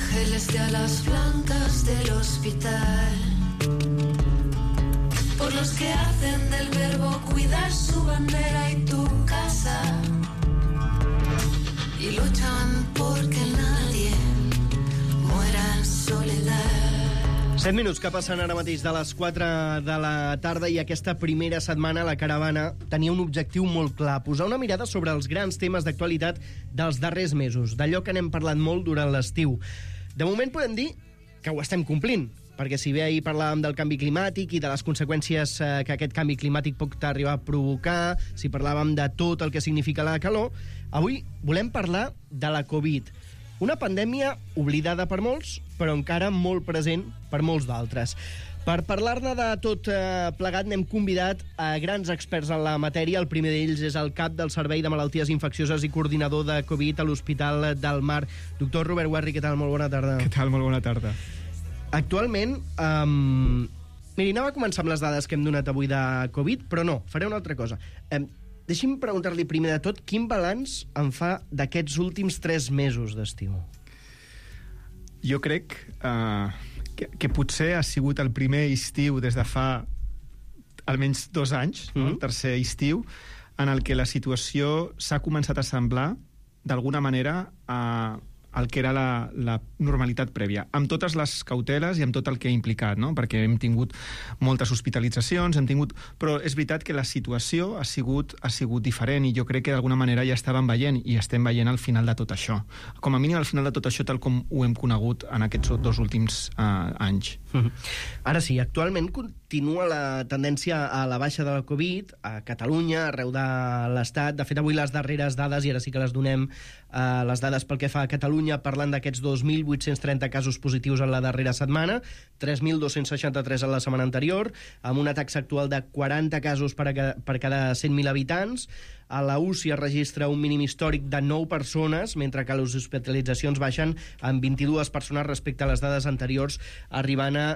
ángeles de alas blancas del hospital, por los que hacen del verbo cuidar su bandera y tu casa, y luchan porque nadie muera en soledad. 7 minuts que passen ara mateix de les 4 de la tarda i aquesta primera setmana la caravana tenia un objectiu molt clar, posar una mirada sobre els grans temes d'actualitat dels darrers mesos, d'allò que n'hem parlat molt durant l'estiu. De moment podem dir que ho estem complint, perquè si bé ahir parlàvem del canvi climàtic i de les conseqüències que aquest canvi climàtic pot arribar a provocar, si parlàvem de tot el que significa la calor, avui volem parlar de la Covid. Una pandèmia oblidada per molts, però encara molt present per molts d'altres. Per parlar-ne de tot plegat n'hem convidat a grans experts en la matèria. El primer d'ells és el cap del Servei de Malalties Infeccioses i coordinador de Covid a l'Hospital del Mar. Doctor Robert Guarri, què tal? Molt bona tarda. Què tal? Molt bona tarda. Actualment, miri, anava a començar amb les dades que hem donat avui de Covid, però no, faré una altra cosa. Deixi'm preguntar-li primer de tot quin balanç en fa d'aquests últims 3 mesos d'estiu. Jo crec que potser ha sigut el primer estiu des de fa almenys 2 anys, no? El tercer estiu, en el que la situació s'ha començat a semblar d'alguna manera el que era la normalitat prèvia, amb totes les cauteles i amb tot el que ha implicat, no? Perquè hem tingut moltes hospitalitzacions, però és veritat que la situació ha sigut diferent i jo crec que d'alguna manera ja estàvem veient i estem veient al final de tot això. Com a mínim al final de tot això tal com ho hem conegut en aquests 2 últims anys. Ara sí, actualment continua la tendència a la baixa de la Covid a Catalunya, arreu de l'Estat. De fet, avui les darreres dades, i ara sí que les donem, les dades pel que fa a Catalunya, parlen d'aquests 2.830 casos positius en la darrera setmana, 3.263 en la setmana anterior, amb una taxa actual de 40 casos per cada 100.000 habitants. A la UCI es registra un mínim històric de 9 persones, mentre que les hospitalitzacions baixen en 22 persones respecte a les dades anteriors, arribant a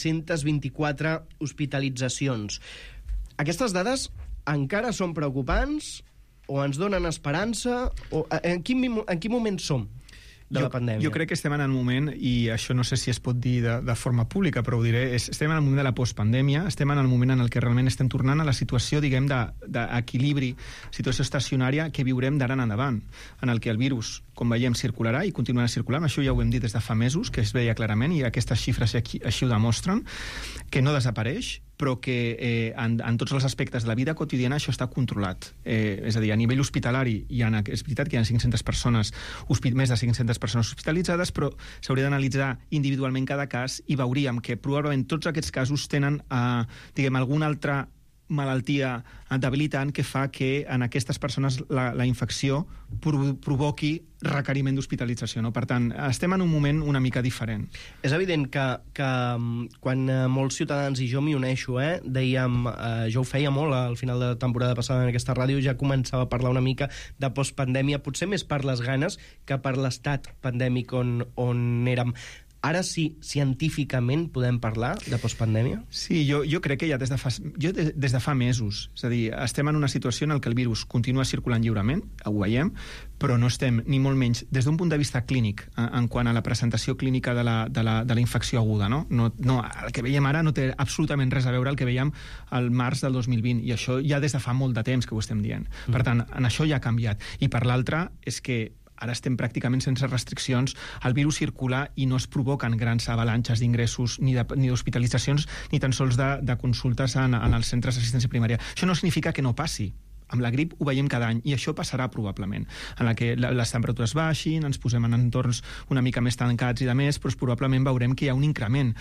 524 hospitalitzacions. Aquestes dades encara són preocupants o ens donen esperança? O en quin moment som de la pandèmia? Jo crec que estem en el moment, i això no sé si es pot dir de forma pública, però ho diré, estem en el moment de la postpandèmia, estem en el moment en el que realment estem tornant a la situació, diguem, d'equilibri, situació estacionària que viurem d'ara en endavant, en el que el virus, com veiem, circularà i continuarà circulant. Això ja ho hem dit des de fa mesos, que es veia clarament, i aquestes xifres així ho demostren, que no desapareix, però que en tots els aspectes de la vida quotidiana això està controlat. És a dir, a nivell hospitalari és veritat que hi ha 500 persones, més de 500 persones hospitalitzades, però s'hauria d'analitzar individualment cada cas i veuríem que probablement tots aquests casos tenen, diguem, alguna altra malaltia debilitant que fa que en aquestes persones la infecció provoqui requeriment d'hospitalització, no? Per tant, estem en un moment una mica diferent. És evident que quan molts ciutadans, i jo m'hi uneixo, dèiem, jo ho feia molt al final de la temporada passada en aquesta ràdio, ja començava a parlar una mica de postpandèmia, potser més per les ganes que per l'estat pandèmic on érem. Ara sí, científicament podem parlar de postpandèmia? Sí, jo crec que ja des de fa mesos. És a dir, estem en una situació en què el virus continua circulant lliurement, ho veiem, però no estem, ni molt menys, des d'un punt de vista clínic, en quant a la presentació clínica de la infecció aguda. No, el que veiem ara no té absolutament res a veure el que veiem al març del 2020, i això ja des de fa molt de temps que ho estem dient. Per tant, en això ja ha canviat. I per l'altre, és que ara estem pràcticament sense restriccions, el virus circula i no es provoquen grans avalanxes d'ingressos ni d'hospitalitzacions ni tan sols de consultes en els centres d'assistència primària. Això no significa que no passi. Amb la grip ho veiem cada any i això passarà probablement, en la que les temperatures baixin, ens posem en entorns una mica més tancats i de més, però probablement veurem que hi ha un increment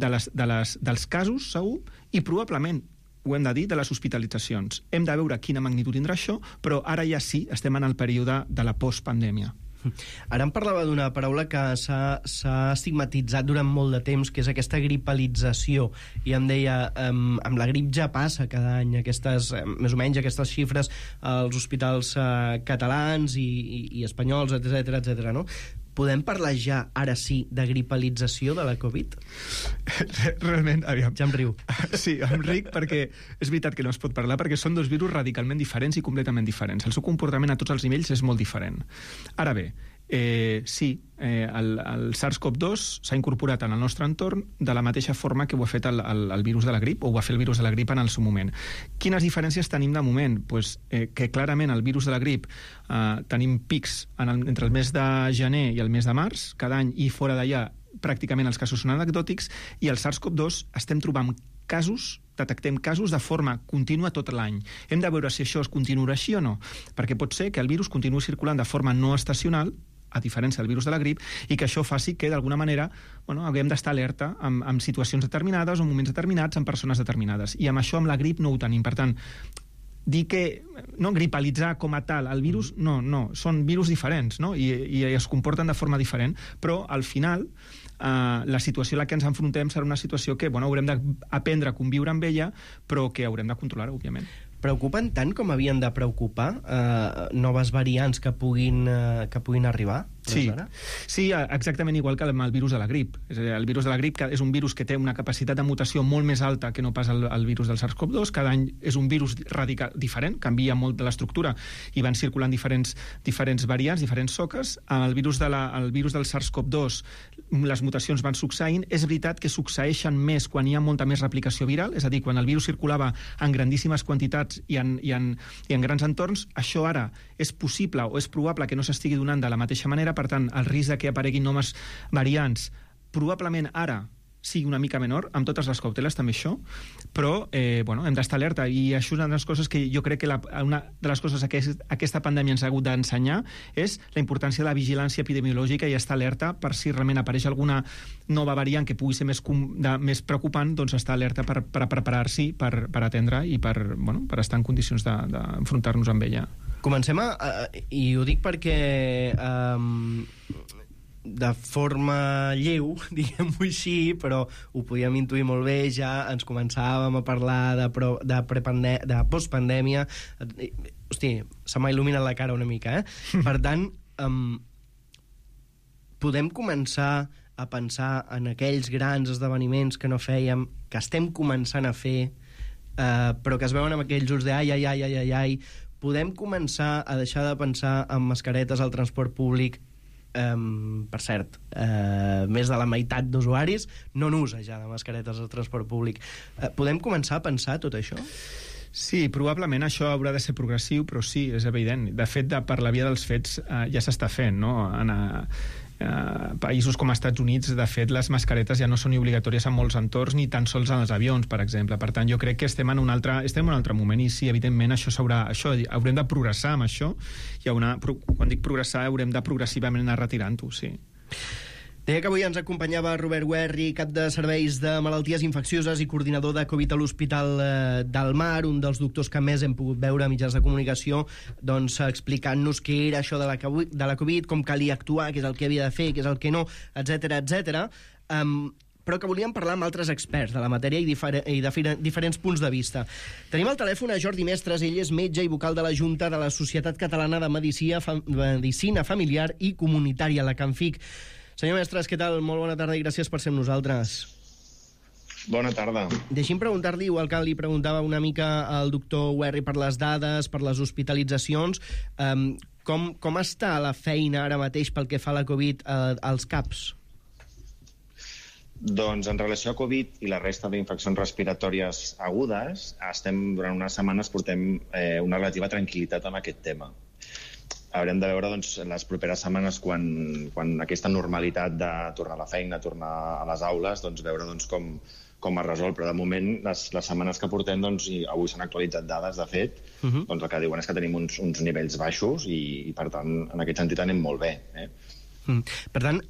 dels casos, segur, i probablement ho hem de dir, de les hospitalitzacions. Hem de veure quina magnitud tindrà això, però ara ja sí, estem en el període de la postpandèmia. Ara em parlava d'una paraula que s'ha estigmatitzat durant molt de temps, que és aquesta gripalització, i em deia, amb la grip ja passa cada any aquestes, més o menys aquestes xifres als hospitals catalans i espanyols, etc., no? Podem parlar ja, ara sí, de gripalització de la Covid? Realment, aviam. Ja em riu. Sí, em ric perquè és veritat que no es pot parlar, perquè són dos virus radicalment diferents i completament diferents. El seu comportament a tots els nivells és molt diferent. Ara bé, Sí, el SARS-CoV-2 s'ha incorporat en el nostre entorn de la mateixa forma que ho ha fet el virus de la grip, o ho va fer el virus de la grip en el seu moment. Quines diferències tenim de moment? Pues, que clarament el virus de la grip tenim pics entre el mes de gener i el mes de març, cada any, i fora d'allà pràcticament els casos són anecdòtics, i el SARS-CoV-2 estem trobant detectem casos de forma contínua tot l'any. Hem de veure si això es continuarà així o no, perquè pot ser que el virus continuï circulant de forma no estacional, a diferència del virus de la grip, i que això faci que, d'alguna manera, haguem d'estar alerta en situacions determinades o en moments determinats, en persones determinades. I amb això, amb la grip, no ho tenim. Per tant, dir que gripalitzar com a tal el virus, no, són virus diferents, no? I es comporten de forma diferent, però al final la situació a la que ens enfrontem serà una situació que haurem d'aprendre a conviure amb ella, però que haurem de controlar, òbviament. Preocupen tant com havien de preocupar noves variants que puguin arribar? Sí, exactament igual que amb el virus de la grip. És a dir, el virus de la grip és un virus que té una capacitat de mutació molt més alta que no pas el virus del SARS-CoV-2. Cada any és un virus radical diferent, canvia molt de l'estructura i van circulant diferents variants, diferents soques. El virus del SARS-CoV-2, les mutacions van succeint. És veritat que succeeixen més quan hi ha molta més replicació viral, és a dir, quan el virus circulava en grandíssimes quantitats i en grans entorns. Això ara és possible o és probable que no s'estigui donant de la mateixa manera. Per tant, el risc de que apareguin noves variants probablement ara sigui una mica menor, amb totes les cauteles també això, però hem d'estar alerta, i això és una de les coses que jo crec que una de les coses que aquesta pandèmia ens ha hagut d'ensenyar és la importància de la vigilància epidemiològica i estar alerta per si realment apareix alguna nova variant que pugui ser més preocupant, doncs estar alerta per preparar-s'hi, per atendre i per estar en condicions d'enfrontar-nos amb ella. Comencem i ho dic perquè de forma lleu, diguem-ho així, però ho podíem intuir molt bé, ja ens començàvem a parlar de postpandèmia. Hosti, se m'ha il·luminat la cara una mica, Per tant, podem començar a pensar en aquells grans esdeveniments que no fèiem, que estem començant a fer, però que es veuen amb aquells ulls de ai. Podem començar a deixar de pensar en mascaretes al transport públic. Per cert, més de la meitat d'usuaris no n'usa ja de mascaretes al transport públic. Podem començar a pensar tot això? Sí, probablement això haurà de ser progressiu, però sí, és evident. De fet, per la via dels fets ja s'està fent, no? En països com els Estats Units, de fet, les mascaretes ja no són ni obligatòries en molts entorns, ni tan sols en els avions, per exemple. Per tant, jo crec que estem en un altre moment, i sí, evidentment, haurem de progressar amb això, i quan dic progressar, haurem de progressivament anar retirant-ho, sí. Deia que avui ens acompanyava Robert Guerri, cap de serveis de malalties infeccioses i coordinador de Covid a l'Hospital del Mar, un dels doctors que més hem pogut veure a mitjans de comunicació, doncs explicant-nos què era això de la Covid, com calia actuar, què és el que havia de fer, què és el que no, etc. Però que volíem parlar amb altres experts de la matèria i de diferents punts de vista. Tenim al telèfon a Jordi Mestres, ell és metge i vocal de la Junta de la Societat Catalana de Medicina Familiar i Comunitària, la CANFIC. Senyor Mestres, què tal? Molt bona tarda i gràcies per ser amb nosaltres. Bona tarda. Deixi'm preguntar-li, igual que li preguntava una mica al doctor Guerri per les dades, per les hospitalitzacions, com està la feina ara mateix pel que fa a la Covid als CAPs? Doncs en relació a Covid i la resta d'infeccions respiratòries agudes, durant unes setmanes portem una relativa tranquil·litat amb aquest tema. Haurem de veure les properes setmanes, quan aquesta normalitat de tornar a la feina, tornar a les aules, veure com es resol. Però de moment, les setmanes que portem, i avui s'han actualitzat dades, de fet, el que diuen és que tenim uns nivells baixos i per tant, en aquest sentit anem molt bé. Per tant,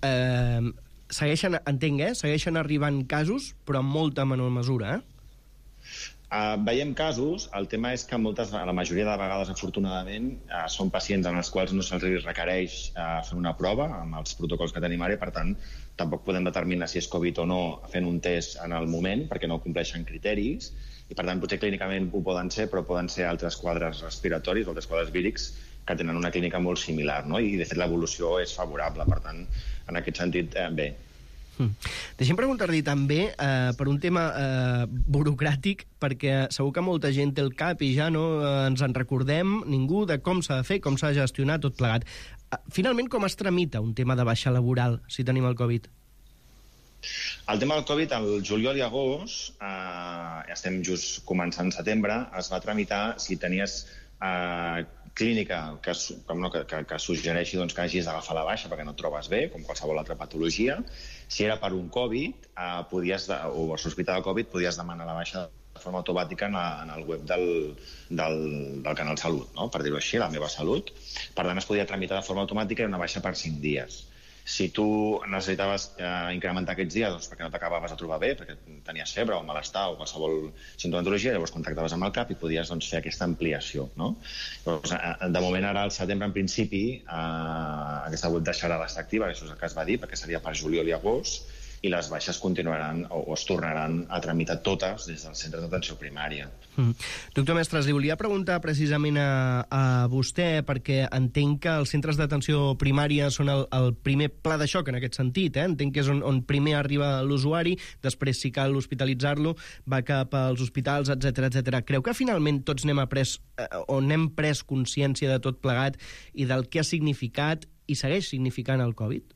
segueixen arribant casos, però en molta menor mesura, Veiem casos. El tema és que la majoria de vegades, afortunadament, són pacients en els quals no se'ls requereix fer una prova amb els protocols que tenim ara, i per tant tampoc podem determinar si és Covid o no fent un test en el moment, perquè no compleixen criteris, i per tant potser clínicament ho poden ser, però poden ser altres quadres respiratoris o altres quadres vírics que tenen una clínica molt similar, no? I de fet l'evolució és favorable. Per tant, en aquest sentit, bé. Deixem preguntar-li també per un tema burocràtic, perquè segur que molta gent té el cap i ja no ens en recordem ningú de com s'ha de fer, com s'ha de gestionar tot plegat. Finalment, com es tramita un tema de baixa laboral si tenim el Covid? El tema del Covid, al juliol i agost, estem just començant setembre, es va tramitar si tenies clínica que suggereixi que hagis d'agafar la baixa perquè no et trobes bé, com qualsevol altra patologia. Si era per un Covid, o sospita de Covid, podies demanar la baixa de forma automàtica en el web del Canal Salut, no? Per dir-ho així, la meva Salut. Per tant, es podia tramitar de forma automàtica i una baixa per 5 dies. Si tu necessitaves incrementar aquests dies perquè no t'acabaves de trobar bé, perquè tenies febre o malestar o qualsevol simptomatologia, llavors contactaves amb el CAP i podies fer aquesta ampliació, no? Llavors, de moment, ara al setembre, en principi, aquesta web deixarà d'estar activa, això és el que es va dir, perquè seria per juliol i agost, i les baixes continuaran o es tornaran a tramitar totes des dels centres d'atenció primària. Doctor Mestres, li volia preguntar precisament a vostè, perquè entenc que els centres d'atenció primària són el primer pla de xoc en aquest sentit, entenc que és on primer arriba l'usuari, després, si cal hospitalitzar-lo, va cap als hospitals, etc. Creu que finalment tots n'hem pres consciència de tot plegat i del que ha significat i segueix significant el Covid?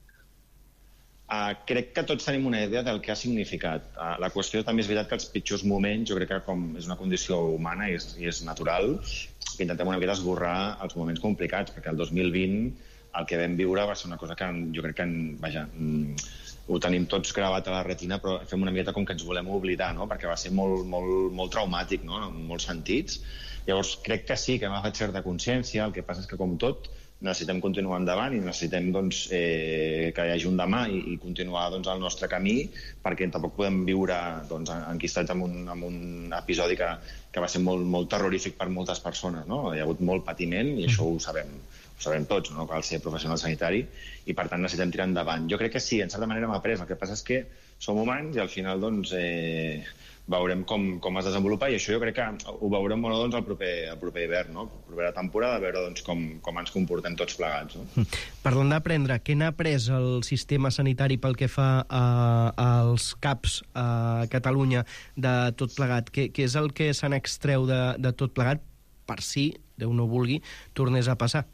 Crec que tots tenim una idea del que ha significat. La qüestió també és veritat que els pitjors moments, jo crec que com és una condició humana i és natural, que intentem una mica esborrar els moments complicats, perquè el 2020 el que vam viure va ser una cosa que jo crec que, ho tenim tots gravat a la retina, però fem una miqueta com que ens volem oblidar, no? Perquè va ser molt traumàtic, no? En molts sentits. Llavors, crec que sí, que hem agafat certa consciència, el que passa és que, com tot, necessitem continuar endavant i necessitem que hi hagi un demà i continuar el nostre camí, perquè tampoc podem viure enquistats en un episodi que va ser molt terrorífic per moltes persones, no? Hi ha hagut molt patiment i això ho sabem tots, no? Cal ser professional sanitari i per tant necessitem tirar endavant. Jo crec que sí, en certa manera hem après. El que passa és que som humans i al final veurem com es desenvolupa i això jo crec que ho veurem molt el proper hivern, no? La propera temporada, a veure com ens comportem tots plegats. No? Parlant d'aprendre, què n'ha après el sistema sanitari pel que fa als CAPs a Catalunya de tot plegat? Què és el que se n'extreu de tot plegat per si, Déu no vulgui, tornés a passar?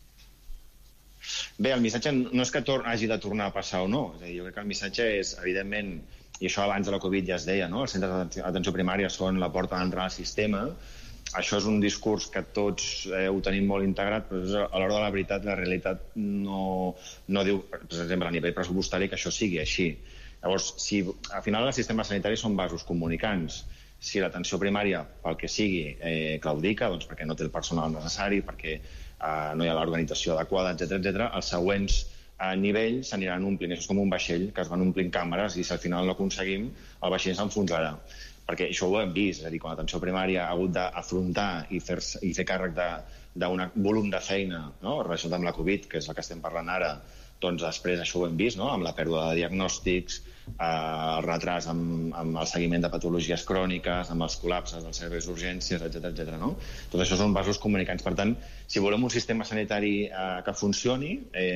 Bé, el missatge no és que hagi de tornar a passar o no. Jo crec que el missatge és, evidentment, i això abans de la Covid ja es deia, no? Els centres d'atenció primària són la porta d'entrar al sistema. Això és un discurs que tots ho tenim molt integrat, però a l'hora de la veritat, la realitat no diu, per exemple, a nivell pressupostari, que això sigui així. Llavors, si al final el sistema sanitari són vasos comunicants, si l'atenció primària, pel que sigui, claudica, perquè no té el personal necessari, perquè no hi ha l'organització adequada, etc., els següents nivells s'aniran omplint. Això és com un vaixell que es van omplint càmeres i si al final no aconseguim, el vaixell s'enfonsarà. Perquè això ho hem vist, és a dir, quan l'atenció primària ha hagut d'afrontar i fer càrrec d'un volum de feina, no? Relacionat amb la Covid, que és el que estem parlant ara, doncs després això ho hem vist, no? Amb la pèrdua de diagnòstics, el retras amb el seguiment de patologies cròniques, amb els col·lapses dels serveis d'urgències, etc. No? Tot això són vasos comunicants. Per tant, si volem un sistema sanitari que funcioni,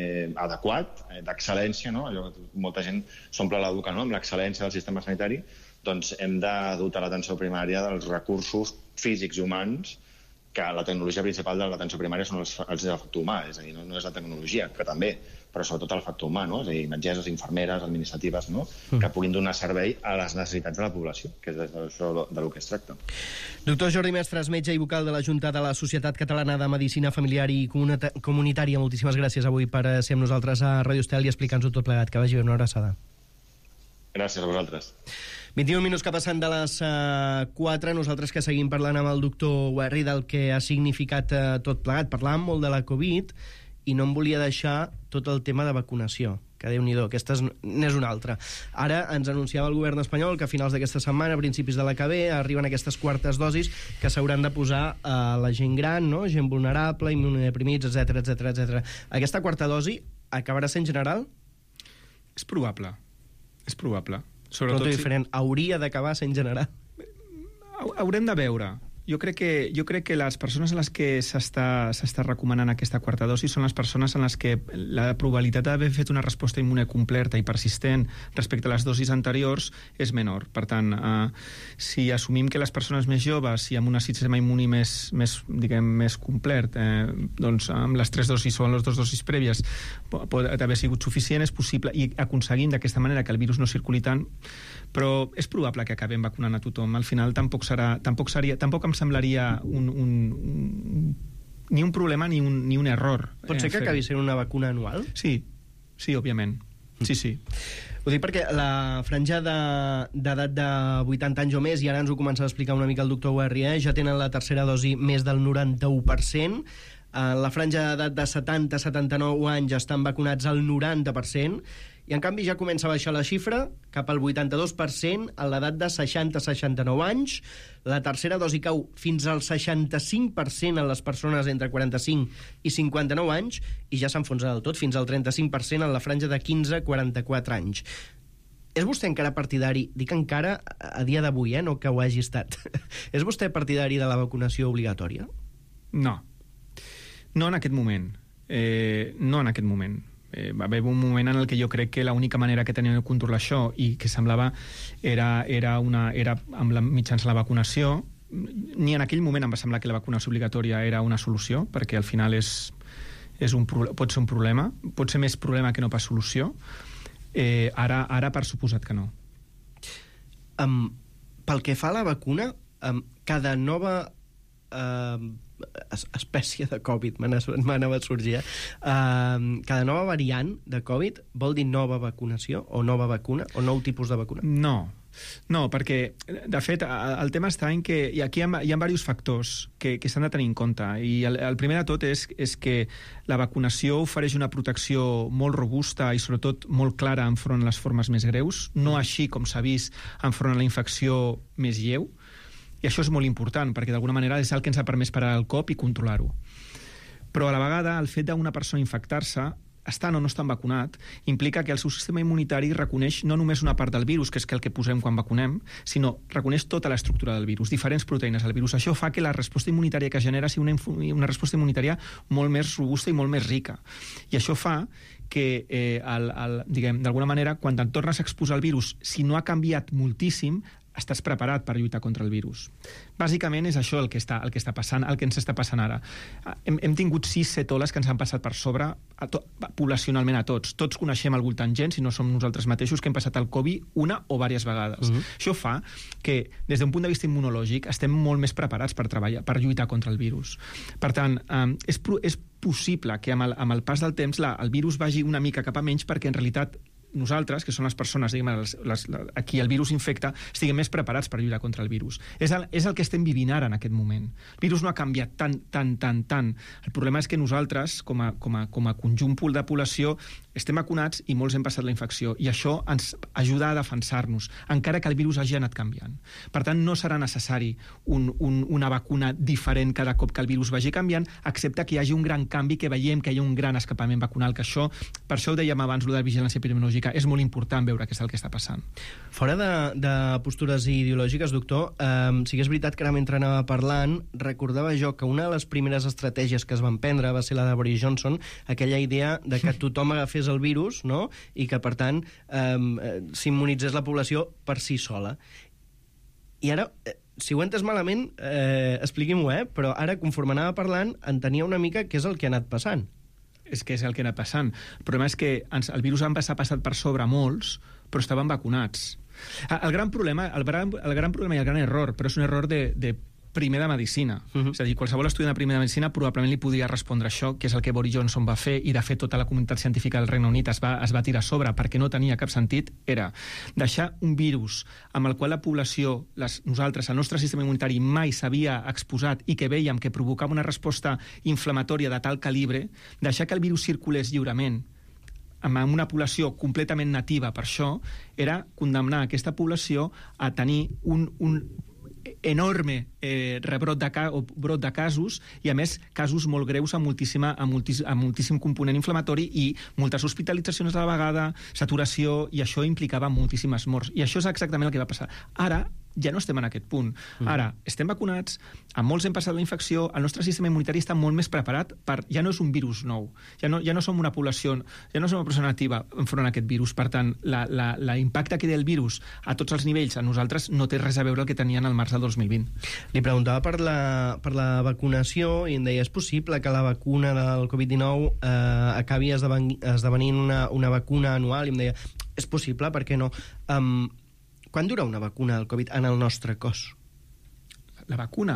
adequat, d'excel·lència, no? Molta gent s'omple la boca, no? Amb l'excel·lència del sistema sanitari, doncs hem de dotar l'atenció primària dels recursos físics i humans que la tecnologia principal de l'atenció primària són el factor humà, és a dir, no és la tecnologia, que també, però sobretot el factor humà, no? És a dir, metgesses, infermeres, administratives, no? Que puguin donar servei a les necessitats de la població, que és això del que es tracta. Doctor Jordi Mestres, metge i vocal de la Junta de la Societat Catalana de Medicina Familiar i Comunitària, moltíssimes gràcies avui per ser amb nosaltres a Radio Estel i explicar-nos tot plegat. Que vagi bé, una abraçada. Gràcies a vosaltres. 21 minuts que passen de les 4, nosaltres que seguim parlant amb el doctor Werri del que ha significat tot plegat. Parlàvem molt de la Covid i no em volia deixar tot el tema de vacunació, que Déu-n'hi-do, aquesta n'és una altra. Ara ens anunciava el govern espanyol que a finals d'aquesta setmana, a principis de la que ve, arriben aquestes quartes dosis que s'hauran de posar a la gent gran, no? Gent vulnerable, immunodeprimits, etc. Aquesta quarta dosi acabarà sent general? És probable. És probable. Sobretot diferent. Hauria d'acabar sent general. Haurem de veure. Jo crec que les persones a les que s'està recomanant aquesta quarta dosi són les persones en les que la probabilitat d'haver fet una resposta immune completa i persistent respecte a les dosis anteriors és menor. Per tant, si assumim que les persones més joves i amb un sistema immuni més complet, doncs amb les 3 dosis o amb les 2 dosis prèvies pot haver sigut suficient, és possible, i aconseguim d'aquesta manera que el virus no circuli tant, però és probable que acabem vacunant a tothom. Al final tampoc em semblaria ni un problema ni un error. Pot ser que acabi sent una vacuna anual? Sí, òbviament. Sí. Ho dic perquè la franja d'edat de 80 anys o més, i ara ens ho comença a explicar una mica el doctor Guerrier, ja tenen la tercera dosi més del 91%. La franja d'edat de 70-79 anys estan vacunats al 90%, i en canvi ja comença a baixar la xifra cap al 82% a l'edat de 60-69 anys. La tercera dosi cau fins al 65% en les persones entre 45 i 59 anys, i ja s'enfonsa del tot fins al 35% en la franja de 15-44 anys. És vostè encara partidari, dic encara a dia d'avui, no que ho hagi estat, és vostè partidari de la vacunació obligatòria? No en aquest moment. Va haver un moment en el que jo crec que l'única manera que teníem de controlar això i que semblava era mitjançant la vacunació. Ni en aquell moment em va semblar que la vacunació obligatòria era una solució, perquè al final pot ser un problema, pot ser més problema que no pas solució. Ara per suposat que no. Pel que fa a la vacuna, cada nova espècie de Covid m'anava a sorgir, cada nova variant de Covid vol dir nova vacunació o nova vacuna o nou tipus de vacuna? No, perquè, de fet, el tema està en que aquí hi ha diversos factors que s'han de tenir en compte, i el primer de tot és que la vacunació ofereix una protecció molt robusta i sobretot molt clara enfront a les formes més greus, no així com s'ha vist enfront a la infecció més lleu. I això és molt important, perquè d'alguna manera és el que ens ha permès parar el cop i controlar-ho. Però a la vegada, el fet d'una persona infectar-se, estant o no estant vacunat, implica que el seu sistema immunitari reconeix no només una part del virus, que és el que posem quan vacunem, sinó reconeix tota l'estructura del virus, diferents proteïnes del virus. Això fa que la resposta immunitària que genera sigui una resposta immunitària molt més robusta i molt més rica. I això fa que, d'alguna manera, quan et tornes a exposar al virus, si no ha canviat moltíssim, estàs preparat per lluitar contra el virus. Bàsicament és això el que està passant, el que ens està passant ara. Hem tingut 6-7 oles que ens han passat per sobre poblacionalment a tots. Tots coneixem al voltant gent, si no som nosaltres mateixos, que hem passat el Covid una o diverses vegades. Això fa que, des d'un punt de vista immunològic, estem molt més preparats per treballar, per lluitar contra el virus. Per tant, és possible que amb el pas del temps el virus vagi una mica cap a menys, perquè en realitat nosaltres, que són les persones a qui el virus infecta, estiguem més preparats per lluitar contra el virus. És el que estem vivint ara en aquest moment. El virus no ha canviat tant. El problema és que nosaltres, com a conjunt de població, estem vacunats i molts hem passat la infecció, i això ens ajuda a defensar-nos, encara que el virus hagi anat canviant. Per tant, no serà necessari una vacuna diferent cada cop que el virus vagi canviant, excepte que hi hagi un gran canvi, que veiem que hi ha un gran escapament vacunal, que això, per això ho dèiem abans, lo de vigilància epidemiològica, és molt important veure què és el que està passant. Fora de postures ideològiques, doctor, sí que és veritat que ara mentre anava parlant, recordava jo que una de les primeres estratègies que es van prendre va ser la de Boris Johnson, aquella idea de que tothom agafés el virus, no?, i que, per tant, s'immunitzés la població per si sola. I ara, si ho he entès malament, expliqui-m'ho, però ara, conforme anava parlant, entenia una mica què és el que ha anat passant. És que és el que ha anat passant. El problema és que el virus ha passat per sobre molts, però estaven vacunats. El gran problema i el gran error, però és un error de primer de medicina. És a dir, qualsevol estudiant de primer de medicina probablement li podria respondre això, que és el que Boris Johnson va fer, i de fet tota la comunitat científica del Regne Unit es va tirar a sobre perquè no tenia cap sentit, era deixar un virus amb el qual la població, nosaltres, el nostre sistema immunitari mai s'havia exposat i que veiem que provocava una resposta inflamatòria de tal calibre, deixar que el virus circulés lliurement amb una població completament nativa per això, era condemnar aquesta població a tenir un enorme rebrot brot de casos, i a més casos molt greus amb moltíssim component inflamatori i moltes hospitalitzacions a la vegada, saturació, i això implicava moltíssimes morts. I això és exactament el que va passar. Ara ja no estem en aquest punt. Ara, estem vacunats, a molts hem passat la infecció, el nostre sistema immunitari està molt més preparat per... Ja no és un virus nou, ja no som una població, ja no som una persona activa enfront a aquest virus. Per tant, l'impacte que té el virus a tots els nivells a nosaltres no té res a veure el que tenien al març del 2020. Li preguntava per la vacunació i em deia, és possible que la vacuna del Covid-19 acabi esdevenint una vacuna anual? I em deia, és possible, per què no? Quan dura una vacuna del Covid en el nostre cos? La vacuna?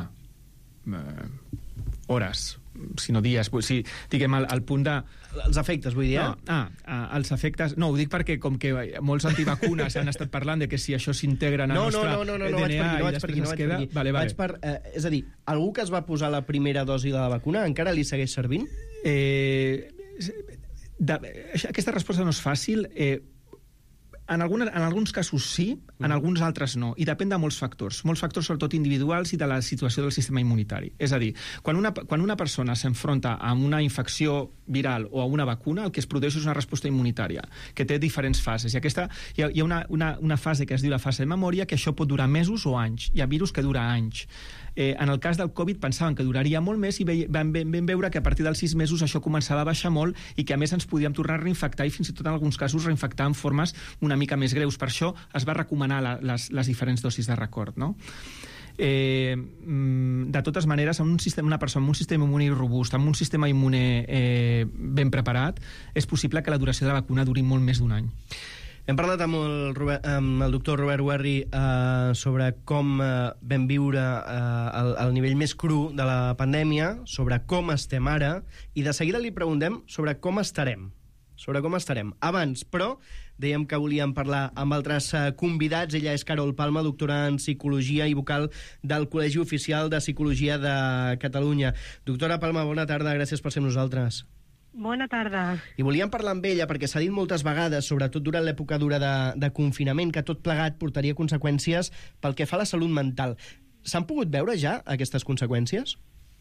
Hores, si no dies. Si, diguem, al punt de... Els efectes, vull dir, els efectes... No, ho dic perquè com que molts antivacunes han estat parlant de que si això s'integra en el nostre DNA i després es queda... Vaig per... És a dir, algú que es va posar la primera dosi de la vacuna encara li segueix servint? Aquesta resposta no és fàcil. En alguns casos sí, en alguns altres no, i depèn de molts factors sobretot individuals i de la situació del sistema immunitari. És a dir, quan una persona s'enfronta a una infecció viral o a una vacuna, el que es produeix és una resposta immunitària, que té diferents fases. I hi ha una fase que es diu la fase de memòria, que això pot durar mesos o anys. Hi ha virus que dura anys. En el cas del Covid pensaven que duraria molt més i vam veure que a partir dels 6 mesos això començava a baixar molt i que a més ens podíem tornar a reinfectar i fins i tot en alguns casos reinfectar en formes una mica més greus. Per això es va recomanar les diferents dosis de record, no? De totes maneres, una persona amb un sistema immune robust, amb un sistema immune ben preparat, és possible que la duració de la vacuna duri molt més d'un any. Hem parlat amb el doctor Robert Werri sobre com vam viure el nivell més cru de la pandèmia, sobre com estem ara, i de seguida li preguntem sobre com estarem. Abans, però, dèiem que volíem parlar amb altres convidats. Ella és Carol Palma, doctora en Psicologia i vocal del Col·legi Oficial de Psicologia de Catalunya. Doctora Palma, bona tarda, gràcies per ser amb nosaltres. Bona tarda. I volíem parlar amb ella perquè s'ha dit moltes vegades, sobretot durant l'època dura de confinament, que tot plegat portaria conseqüències pel que fa a la salut mental. S'han pogut veure ja aquestes conseqüències?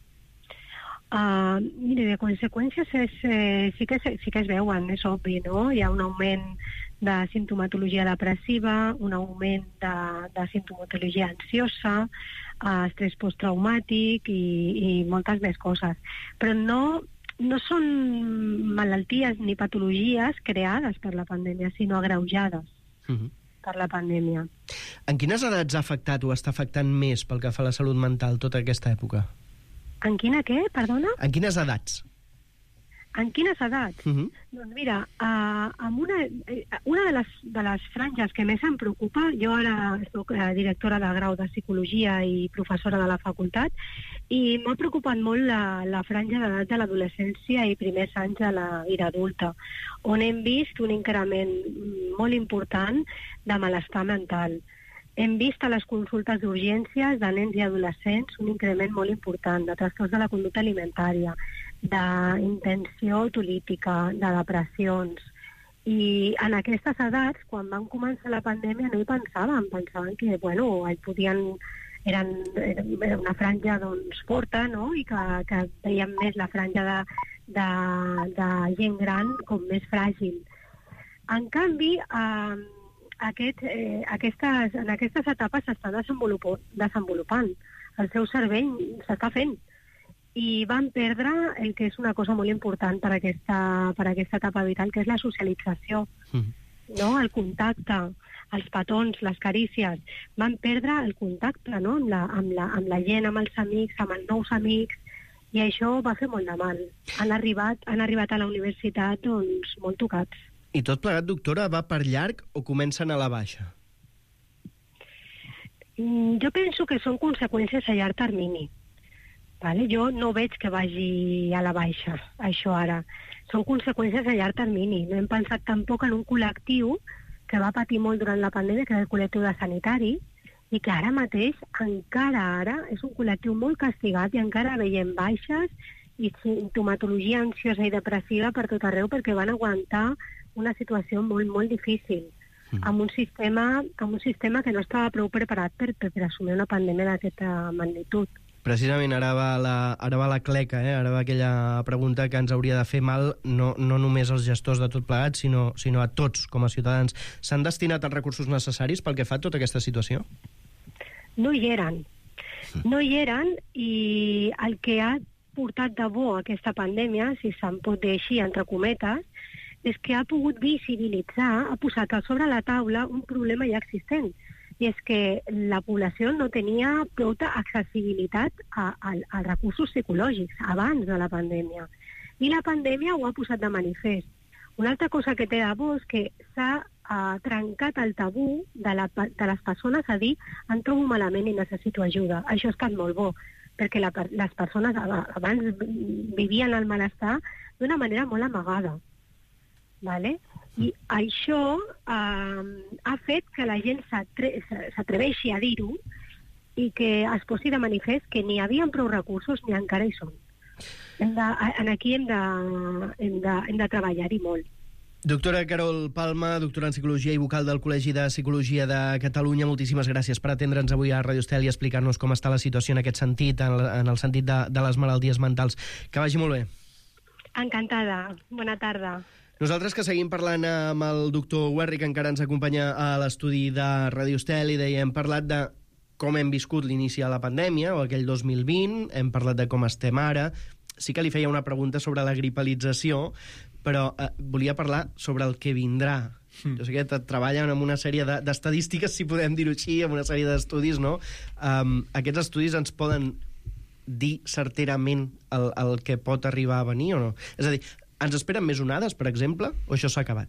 Mira, de conseqüències sí que es veuen, és obvi, no? Hi ha un augment de simptomatologia depressiva, un augment de simptomatologia ansiosa, estrès posttraumàtic i moltes més coses. Però no són malalties ni patologies creades per la pandèmia, sinó agreujades per la pandèmia. En quines edats ha afectat o està afectant més pel que fa a la salut mental tota aquesta època? En quina què, perdona? En quines edats? En quines edats? Doncs mira, amb una de les franges que més em preocupa, jo ara soc directora de grau de Psicologia i professora de la facultat, i m'ha preocupat molt la franja d'edat de l'adolescència i primers anys de la vida adulta, on hem vist un increment molt important de malestar mental. Hem vist a les consultes d'urgències de nens i adolescents un increment molt important de trastorns de la conducta alimentària, d'intenció autolítica, de depressions. I en aquestes edats, quan van començar la pandèmia, no hi pensaven que, era una franja forta, no? I que veiem més la franja de gent gran com més fràgil. En canvi, en aquestes etapes s'està desenvolupant. El seu cervell s'està fent. I van perdre el que és una cosa molt important per aquesta etapa vital, que és la socialització, no? El contacte, els petons, les carícies. Van perdre el contacte, no? amb la gent, amb els amics, amb els nous amics, i això va fer molt de mal. Han arribat a la universitat molt tocats. I tot plegat, doctora, va per llarg o comencen a la baixa? Jo penso que són conseqüències a llarg termini. Vale? Jo no veig que vagi a la baixa, això ara. Són conseqüències a llarg termini. No hem pensat tampoc en un col·lectiu que va patir molt durant la pandèmia, que és el col·lectiu de sanitari, i que ara mateix, encara ara, és un col·lectiu molt castigat i encara veiem baixes i sintomatologia ansiosa i depressiva per tot arreu perquè van aguantar una situació molt, molt difícil, amb un sistema que no estava prou preparat per assumir una pandèmia d'aquesta magnitud. Precisament ara va la cleca, ara va aquella pregunta que ens hauria de fer mal no només als gestors de tot plegat, sinó a tots com a ciutadans. S'han destinat els recursos necessaris pel que fa a tota aquesta situació? no hi eren. No hi eren, i el que ha portat de bo aquesta pandèmia, si se'n pot dir així, entre cometes, és que ha pogut visibilitzar, ha posat a sobre la taula un problema ja existent, i és que la població no tenia prou accessibilitat als recursos psicològics abans de la pandèmia. I la pandèmia ho ha posat de manifest. Una altra cosa que té de bo és que s'ha trencat el tabú de les persones a dir em trobo malament i necessito ajuda. Això ha estat molt bo, perquè les persones abans vivien el malestar d'una manera molt amagada. Vale? I això ha fet que la gent s'atreveixi a dir-ho i que es posi de manifest que ni hi havia prou recursos ni encara hi són. Aquí hem de treballar-hi molt. Doctora Carol Palma, doctora en Psicologia i vocal del Col·legi de Psicologia de Catalunya, moltíssimes gràcies per atendre'ns avui a Radio Estel i explicar-nos com està la situació en aquest sentit, en el sentit de les malalties mentals. Que vagi molt bé. Encantada. Bona tarda. Nosaltres que seguim parlant amb el doctor Werri, que encara ens acompanya a l'estudi de Radio Estel, i hem parlat de com hem viscut l'inici de la pandèmia, o aquell 2020, hem parlat de com estem ara. Sí que li feia una pregunta sobre la gripalització, però volia parlar sobre el que vindrà. Jo sé que treballen amb una sèrie d'estadístiques, si podem dir-ho així, amb una sèrie d'estudis, no? Aquests estudis ens poden dir certerament el que pot arribar a venir o no? És a dir, ens esperen més onades, per exemple, o això s'ha acabat?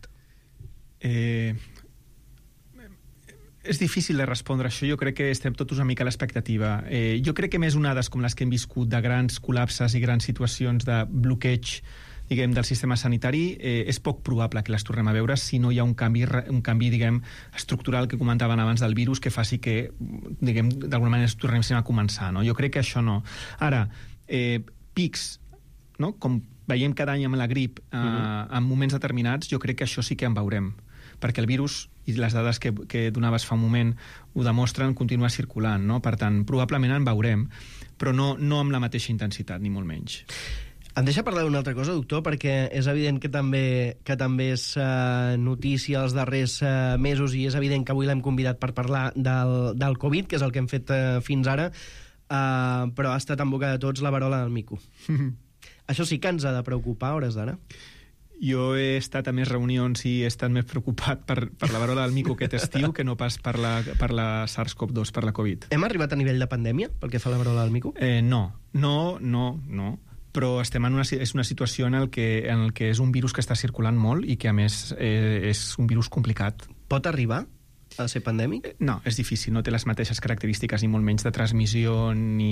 És difícil de respondre això. Jo crec que estem tots una mica a l'expectativa. Jo crec que més onades com les que hem viscut, de grans col·lapses i grans situacions de bloqueig, diguem, del sistema sanitari, és poc probable que les tornem a veure si no hi ha un canvi, diguem, estructural que comentaven abans del virus que faci que, diguem, d'alguna manera tornem a començar, no? Jo crec que això no. Ara, pics, no?, com veiem cada any amb la grip, en moments determinats, jo crec que això sí que en veurem, perquè el virus, i les dades que donaves fa un moment ho demostren, continua circulant, no? Per tant, probablement en veurem, però no amb la mateixa intensitat, ni molt menys. Em deixa parlar d'una altra cosa, doctor, perquè és evident que també és notícia els darrers mesos, i és evident que avui l'hem convidat per parlar del Covid, que és el que hem fet fins ara, però ha estat en boca de tots la verola del mico. Això sí que ens ha de preocupar a hores d'ara? Jo he estat a més reunions i he estat més preocupat per la verola del mico aquest estiu que no pas per la SARS-CoV-2, per la Covid. Hem arribat a nivell de pandèmia pel que fa a la verola del mico? No. Però estem és una situació en el que és un virus que està circulant molt i que, a més, és un virus complicat. Pot arribar a ser pandèmic? No, és difícil. No té les mateixes característiques, ni molt menys de transmissió,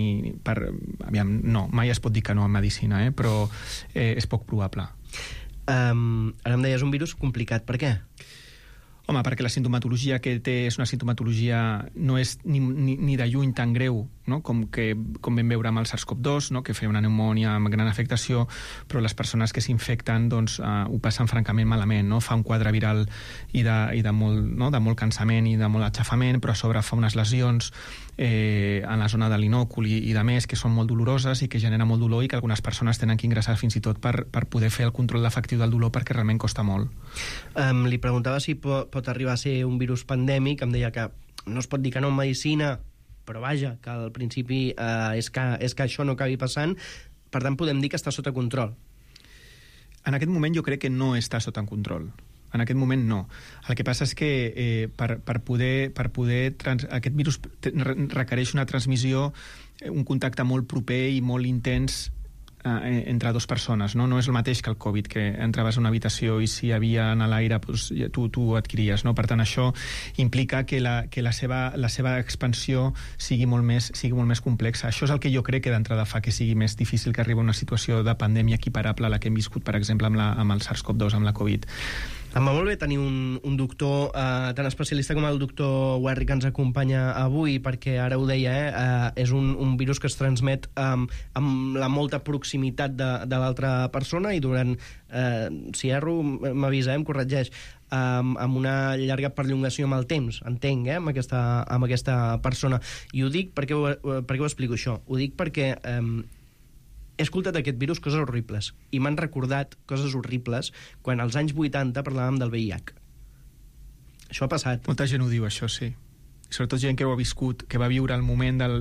no, mai es pot dir que no en medicina, però és poc probable. Ara em deies un virus complicat. Per què? Home, perquè la sintomatologia que té és una sintomatologia no és ni de lluny tan greu, no? com vam veure amb el SARS-CoV-2, no? que feia una pneumònia amb gran afectació, però les persones que s'infecten doncs, ho passen francament malament, no? Fa un quadre viral i de molt cansament i de molt aixafament, però a sobre fa unes lesions en la zona de l'inòcul i de més, que són molt doloroses i que generen molt dolor i que algunes persones tenen que ingressar fins i tot per poder fer el control efectiu del dolor, perquè realment costa molt. Li preguntava si pot arribar a ser un virus pandèmic. Em deia que no es pot dir que no en medicina, però vaja, que al principi és que això no acabi passant. Per tant, podem dir que està sota control. En aquest moment jo crec que no està sota control. En aquest moment no. El que passa és que per poder aquest virus requereix una transmissió, un contacte molt proper i molt intens entre dues persones, no? No és el mateix que el Covid, que entraves a una habitació i si hi havia en l'aire doncs, tu ho adquiries, no? Per tant, això implica que la seva expansió sigui molt més complexa. Això és el que jo crec que d'entrada fa que sigui més difícil que arribi a una situació de pandèmia equiparable a la que hem viscut, per exemple, amb el SARS-CoV-2, amb la Covid. Em va molt bé tenir un doctor tan especialista com el doctor Werri que ens acompanya avui, perquè ara ho deia, és un virus que es transmet amb la molta proximitat de l'altra persona i durant, si erro m'avisa, em corregeix, amb una llarga perllongació amb el temps, entenc, amb aquesta persona. I ho dic perquè ho explico això. Ho dic perquè he escoltat d'aquest virus coses horribles i m'han recordat coses horribles quan als anys 80 parlàvem del VIH. Això ha passat. Molta gent ho diu, això, sí. sobretot gent que ho ha viscut, que va viure el moment del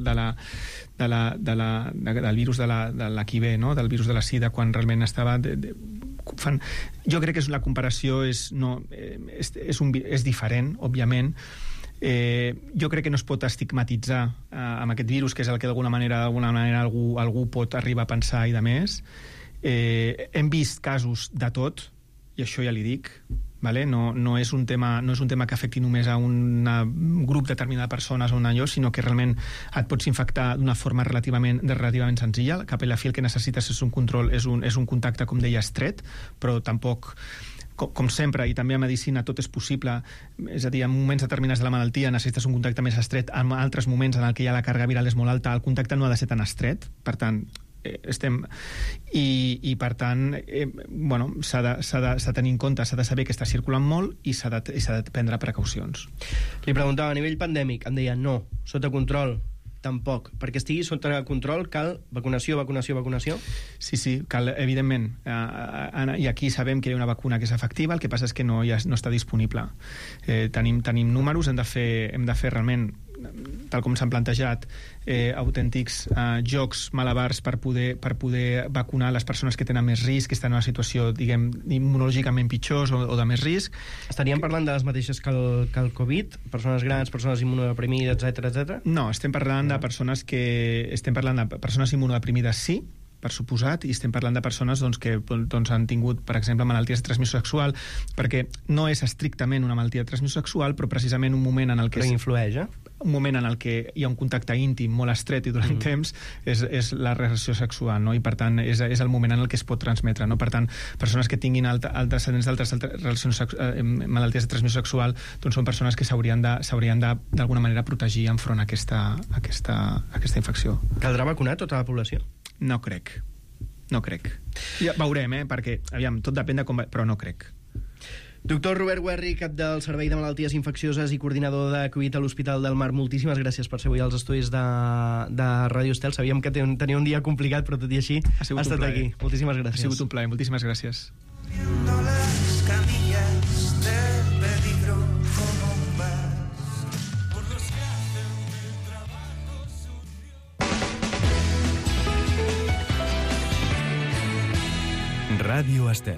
virus de l'HIV, no? Del virus de la sida, quan realment estava... Jo crec que la comparació és diferent, òbviament. Jo crec que no es pot estigmatitzar amb aquest virus, que és el que d'alguna manera algú pot arribar a pensar i de més. Hem vist casos de tot, i això ja li dic, vale? No és un tema que afecti només a un grup determinat de persones o un allò, sinó que realment et pots infectar d'una forma relativament senzilla. Cap a la fi el que necessites és un control, és un contacte, com deia, estret, però tampoc... Com sempre, i també a medicina, tot és possible. És a dir, en moments determinats de la malaltia necessites un contacte més estret, en altres moments en el que ja la càrrega viral és molt alta, el contacte no ha de ser tan estret, per tant, i per tant, s'ha de tenir en compte, s'ha de saber que està circulant molt i s'ha de prendre precaucions. Li preguntava, a nivell pandèmic, em deia no, sota control, tampoc. Perquè estigui sota control cal vacunació. Sí, cal, evidentment. I aquí sabem que hi ha una vacuna que és efectiva, el que passa és que no està disponible. Tenim números, hem de fer realment, tal com s'han plantejat, autèntics jocs malabars per poder vacunar les persones que tenen més risc, que estan en una situació, diguem, immunològicament pitjors o de més risc. Estaríem parlant de les mateixes que el Covid? Persones grans, persones immunodeprimides, etc. No, estem parlant de persones immunodeprimides, sí, per suposat, i estem parlant de persones que han tingut, per exemple, malalties de transmissió sexual, perquè no és estrictament una malaltia de transmissió sexual, però precisament un moment en el que... Però influeix, un moment en el que hi ha un contacte íntim molt estret i durant temps és la relació sexual, no? I per tant és el moment en el que es pot transmetre, no? Per tant, persones que tinguin antecedents d'altres malalties de transmissió sexual, doncs són persones que s'haurien d'alguna manera protegir enfront a aquesta infecció. Caldrà vacunar tota la població? No crec. Ja veurem, perquè, aviam, tot depèn de com va, però no crec. Doctor Robert Guerri, cap del Servei de Malalties Infeccioses i coordinador de Covid a l'Hospital del Mar, moltíssimes gràcies per ser avui als estudis de Ràdio Estel. Sabíem que tenia un dia complicat, però tot i així ha estat aquí. Moltíssimes gràcies. Ha sigut un plaer, moltíssimes gràcies. Ràdio Estel.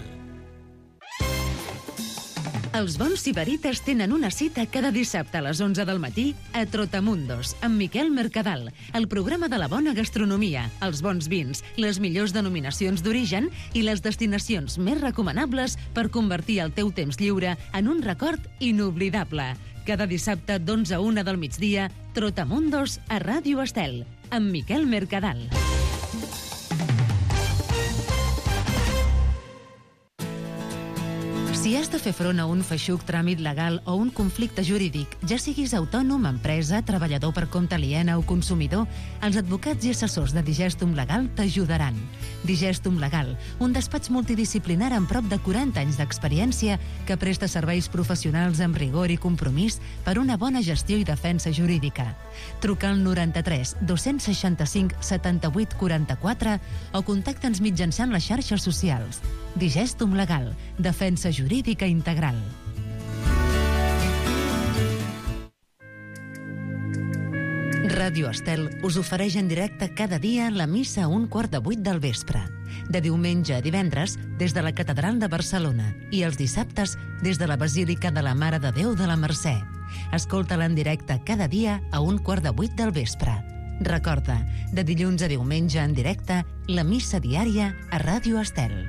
Els bons sibarites tenen una cita cada dissabte a les 11 del matí a Trotamundos, amb Miquel Mercadal, el programa de la bona gastronomia, els bons vins, les millors denominacions d'origen i les destinacions més recomanables per convertir el teu temps lliure en un record inoblidable. Cada dissabte d'11 a 1 del migdia, Trotamundos a Ràdio Estel, amb Miquel Mercadal. Si has de fer front a un feixuc tràmit legal o un conflicte jurídic, ja siguis autònom, empresa, treballador per compte aliena o consumidor, els advocats i assessors de Digestum Legal t'ajudaran. Digestum Legal, un despatx multidisciplinar amb prop de 40 anys d'experiència que presta serveis professionals amb rigor i compromís per una bona gestió i defensa jurídica. Truca al 93 265 78 44 o contacta'ns mitjançant les xarxes socials. Digestum Legal, defensa jurídica integral. Ràdio Estel us ofereix en directe cada dia la missa a 7:15 del vespre. De diumenge a divendres, des de la Catedral de Barcelona, i els dissabtes, des de la Basílica de la Mare de Déu de la Mercè. Escolta-la en directe cada dia a 7:15 del vespre. Recorda, de dilluns a diumenge en directe, la missa diària a Ràdio Estel.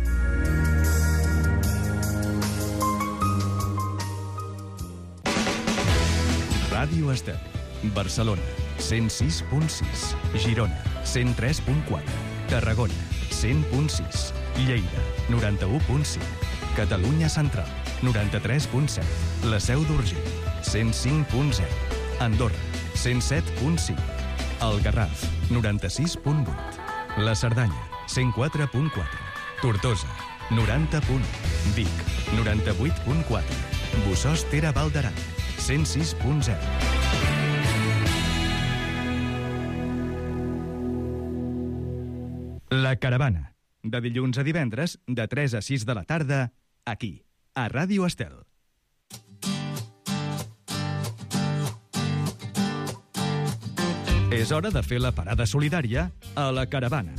Ràdio Estel. Barcelona, 106.6. Girona, 103.4. Tarragona, 100.6. Lleida, 91.5. Catalunya Central, 93.7. La Seu d'Urgell, 105.0. Andorra, 107.5. El Garraf, 96.8. La Cerdanya, 104.4. Tortosa, 90.1. Vic, 98.4. Bossòst Tere Val d'Aran, 106.0. La Caravana, de dilluns a divendres, de 3 a 6 de la tarda, aquí, a Ràdio Estel. És hora de fer la parada solidària a la caravana.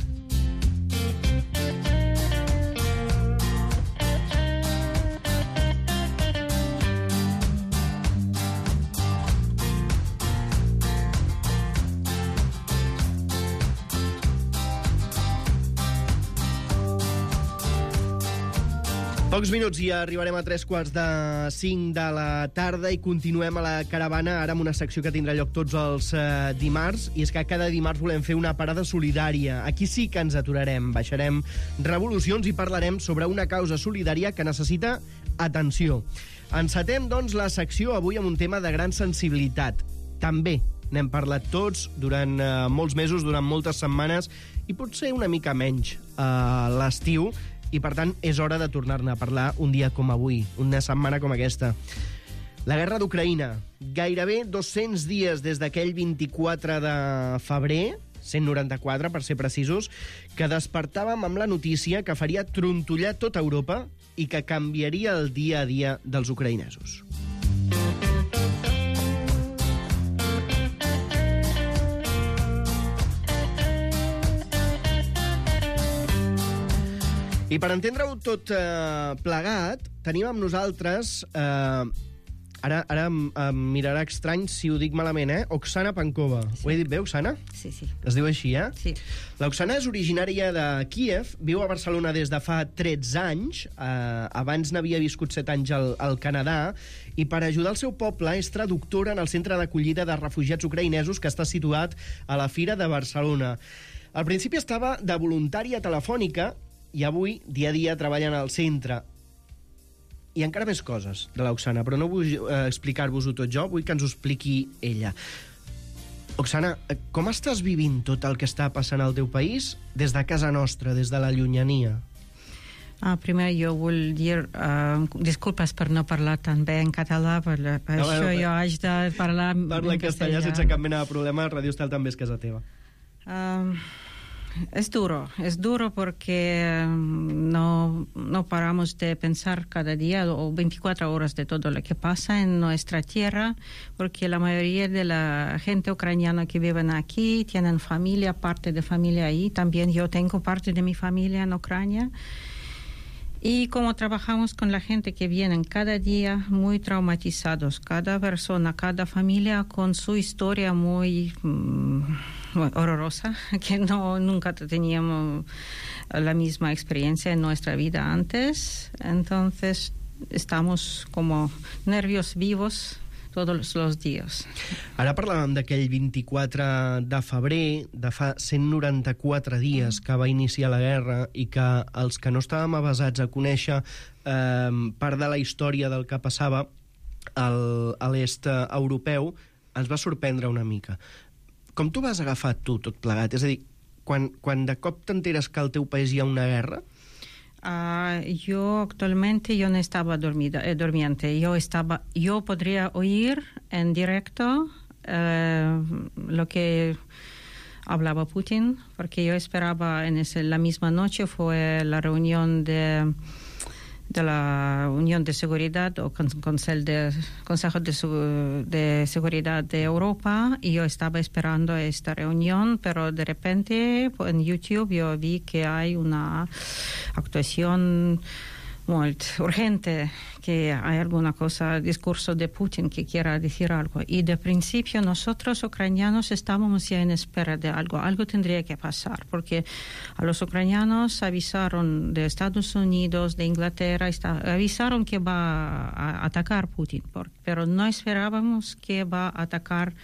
Pocs minuts i arribarem a 3:45 de la tarda i continuem a la caravana, ara amb una secció que tindrà lloc tots els dimarts, i és que cada dimarts volem fer una parada solidària. Aquí sí que ens aturarem, baixarem revolucions i parlarem sobre una causa solidària que necessita atenció. Encetem, doncs, la secció avui amb un tema de gran sensibilitat. També n'hem parlat tots durant molts mesos, durant moltes setmanes, i potser una mica menys a l'estiu, i, per tant, és hora de tornar-ne a parlar un dia com avui, una setmana com aquesta. La guerra d'Ucraïna. Gairebé 200 dies des d'aquell 24 de febrer, 194 per ser precisos, que despertàvem amb la notícia que faria trontollar tota Europa i que canviaria el dia a dia dels ucraïnesos. I per entendre-ho tot plegat, tenim amb nosaltres, ara em mirarà estrany si ho dic malament, Oksana Pankova. Sí. Ho he dit bé, Oksana? Sí, sí. Es diu així, Sí. L'Oksana és originària de Kíev, viu a Barcelona des de fa 13 anys, abans n'havia viscut 7 anys al Canadà, i per ajudar el seu poble és traductora en el centre d'acollida de refugiats ucraïnesos que està situat a la Fira de Barcelona. Al principi estava de voluntària telefònica, i avui, dia a dia, treballen al centre. I encara més coses de l'Oksana, però no vull explicar-vos-ho tot jo, vull que ens ho expliqui ella. Oksana, com estàs vivint tot el que està passant al teu país des de casa nostra, des de la llunyania? Primer jo vull dir disculpes per no parlar tan bé en català, per això jo haig de parlar Parla en castellà sense cap mena de problema, Radio Estel també és casa teva. Es duro porque no paramos de pensar cada día o 24 horas de todo lo que pasa en nuestra tierra, porque la mayoría de la gente ucraniana que viven aquí tienen familia, parte de familia ahí. También yo tengo parte de mi familia en Ucrania. Y como trabajamos con la gente que vienen cada día muy traumatizados, cada persona, cada familia con su historia muy horrorosa, que nunca teníamos la misma experiencia en nuestra vida antes. Entonces estamos como nervios vivos tots els dies. Ara parlàvem d'aquell 24 de febrer, de fa 194 dies que va iniciar la guerra, i que els que no estàvem avesats a conèixer part de la història del que passava a l'est europeu ens va sorprendre una mica. Com t'ho vas agafar tu, tot plegat? És a dir, quan de cop t'enteres que al teu país hi ha una guerra? Yo actualmente no estaba durmiente. Yo podría oír en directo lo que hablaba Putin, porque yo esperaba la misma noche fue la reunión de la Unión de Seguridad o Consejo de Seguridad de Europa, y yo estaba esperando esta reunión, pero de repente en YouTube yo vi que hay una actuación muy urgente, que hay alguna cosa, discurso de Putin que quiera decir algo. Y de principio nosotros ucranianos estábamos ya en espera de algo tendría que pasar, porque a los ucranianos avisaron de Estados Unidos, de Inglaterra, avisaron que va a atacar Putin, pero no esperábamos que va a atacar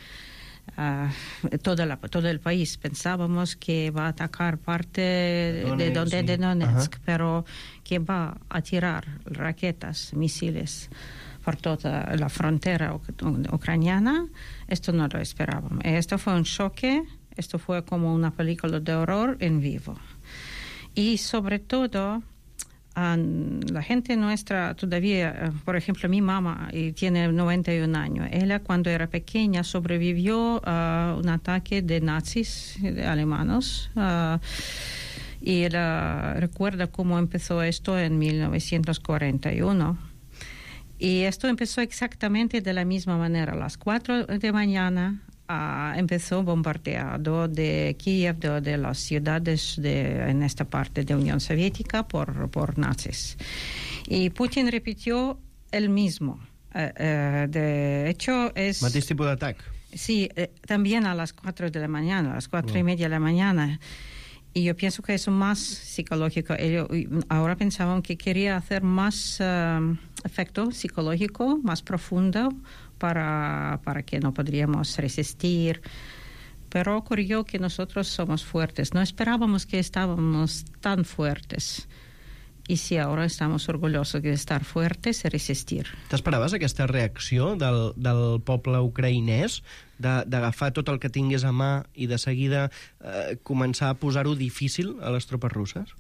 todo el país. Pensábamos que va a atacar parte de Donetsk, sí. Pero que va a tirar raquetas, misiles por toda la frontera ucraniana. Esto no lo esperábamos. Esto fue un choque, esto fue como una película de horror en vivo. Y sobre todo, la gente nuestra todavía, por ejemplo, mi mamá tiene 91 años. Ella cuando era pequeña sobrevivió a un ataque de nazis alemanes. Y ella recuerda cómo empezó esto en 1941. Y esto empezó exactamente de la misma manera. A las 4 de mañana empezó bombardeado de Kiev, de las ciudades en esta parte de Unión Soviética por nazis. Y Putin repitió el mismo. De hecho, es... Mateix tipus d'atac. Sí, también a las 4 de la mañana, a las 4:30 de la mañana. Y yo pienso que es más psicológico. Ahora pensaban que quería hacer más efecto psicológico, más profundo, para que no podríamos resistir. Pero ocurrió que nosotros somos fuertes. No esperábamos que estábamos tan fuertes. I sí, ahora estamos orgullosos de estar fuertes y resistir. T'esperaves aquesta reacció del poble ucraïnès d'agafar tot el que tingués a mà i de seguida començar a posar-ho difícil a les tropes russes?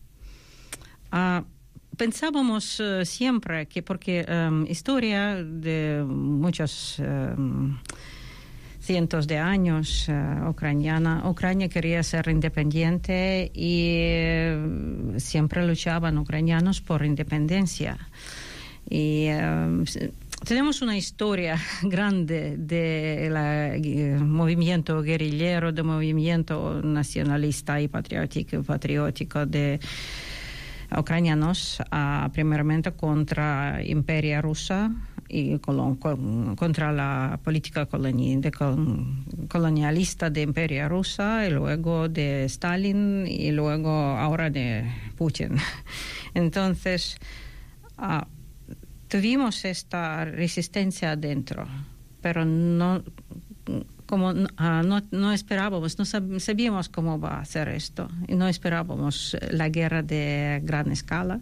Pensábamos siempre que, porque historia de muchos cientos de años Ucrania quería ser independiente y siempre luchaban ucranianos por independencia. Y tenemos una historia grande del movimiento guerrillero, del movimiento nacionalista y patriótico de ucranianos, primeramente contra Imperia Rusa y contra la política colonialista de Imperia Rusa, y luego de Stalin, y luego ahora de Putin. Entonces, tuvimos esta resistencia adentro, pero no esperábamos, no sabíamos cómo va a ser esto, y no esperábamos la guerra de gran escala,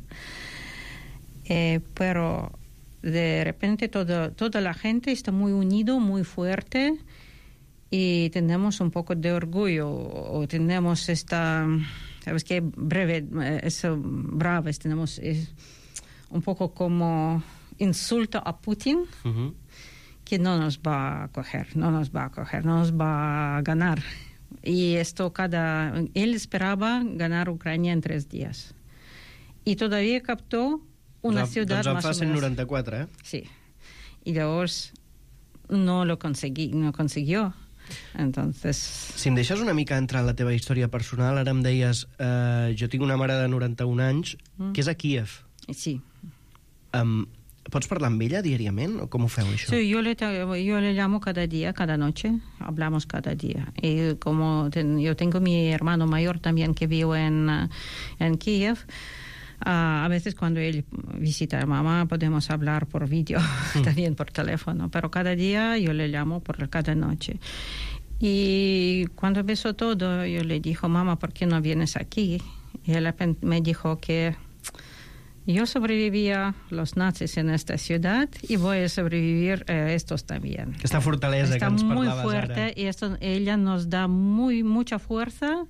pero de repente toda la gente está muy unido, muy fuerte, y tenemos un poco de orgullo, o tenemos esta, ¿sabes qué? Braves, tenemos un poco como insulto a Putin, que no nos va a coger, no nos va a ganar. Y esto él esperaba ganar Ucrania en 3 días. Y todavía captó una ciudad doncs más o menos. 94, Sí. Y llavors no lo consiguió. Entonces... Si em deixes una mica entrar en la teva història personal, ara em deies, jo tinc una mare de 91 anys que és a Kíev. Sí. Pots parlar amb ella diàriament? O com ho feu, això? Sí, yo le llamo cada día, cada noche, hablamos cada día. Y como yo tengo mi hermano mayor también que vive en Kiev, a veces cuando él visita a mamá podemos hablar por vídeo, también por teléfono, pero cada día yo le llamo por cada noche. Y cuando empezó todo, yo le dije, mamá, ¿por qué no vienes aquí? Y él me dijo que yo sobrevivía a los nazis en esta ciudad y voy a sobrevivir estos también. Esta fortalesa está que ens muy parlaves fuerte ara. Y ella nos da mucha fuerza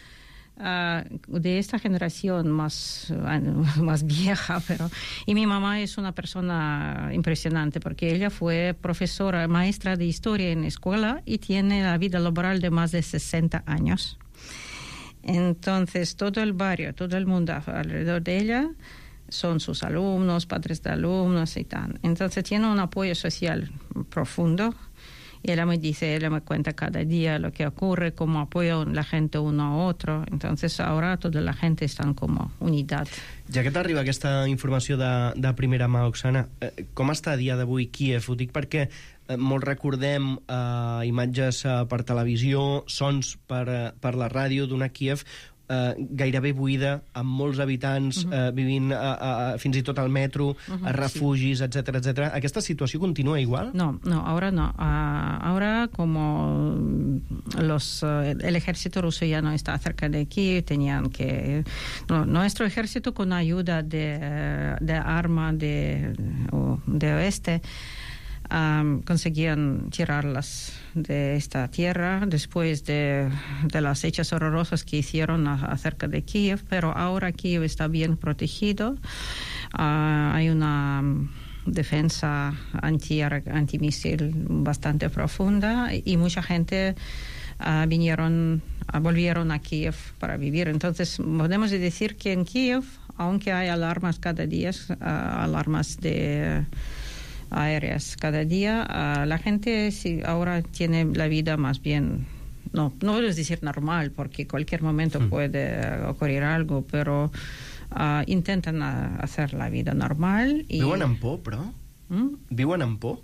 de esta generación más vieja, y mi mamá es una persona impresionante porque ella fue profesora, maestra de historia en escuela y tiene la vida laboral de más de 60 años. Entonces todo el barrio, todo el mundo alrededor de ella son sus alumnos, padres de alumnos y tal. Entonces tiene un apoyo social profundo. Y ella me cuenta cada día lo que ocurre, cómo apoya la gente uno a otro. Entonces ahora toda la gente está como unidad. Ja que t'arriba aquesta informació de primera mà, Oksana, com està a dia d'avui Kíev? Ho dic perquè molt recordem imatges per televisió, sons per la ràdio d'una Kíev gairebé buida, amb molts habitants vivint fins i tot al metro, a refugis, etc etc. ¿Aquesta situació continua igual? No, ahora no. Ahora como el ejército ruso ya no está cerca de aquí, tenían que... nuestro ejército con ayuda de arma de oeste conseguían tirarlas de esta tierra después de las hechas horrorosas que hicieron acerca de Kiev, pero ahora Kiev está bien protegido. Hay una defensa antimisil bastante profunda y mucha gente volvieron a Kiev para vivir. Entonces podemos decir que en Kiev, aunque hay alarmas cada día, alarmas de aéreas cada día. La gente ahora tiene la vida más bien, no puedes decir normal, porque cualquier momento puede ocurrir algo, pero intentan hacer la vida normal. Viuen amb por, però? Viuen amb por?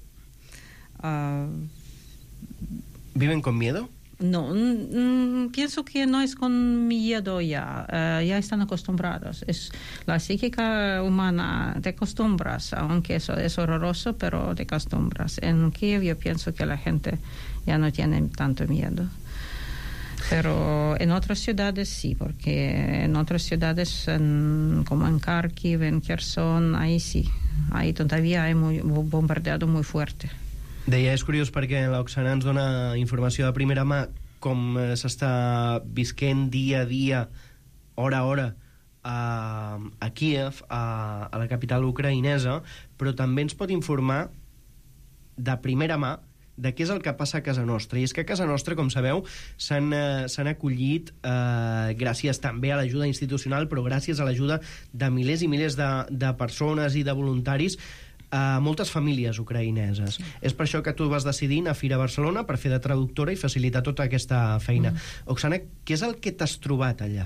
¿Viven con miedo? No, pienso que no es con miedo ya están acostumbrados. Es la psíquica humana, te acostumbras, aunque eso es horroroso, pero te acostumbras. En Kiev yo pienso que la gente ya no tiene tanto miedo. Pero en otras ciudades sí, porque en otras ciudades como en Kharkiv, en Kherson, ahí sí, ahí todavía hay bombardeado muy fuerte. Deia, és curiós perquè l'Oksana ens dona informació de primera mà com s'està visquent dia a dia, hora a hora, a Kíev, a la capital ucraïnesa, però també ens pot informar de primera mà de què és el que passa a casa nostra. I és que a casa nostra, com sabeu, s'han acollit, gràcies també a l'ajuda institucional, però gràcies a l'ajuda de milers i milers de persones i de voluntaris, moltes famílies ucraïneses. És per això que tu vas decidir anar a Fira Barcelona per fer de traductora i facilitar tota aquesta feina. Oksana, què és el que t'has trobat allà?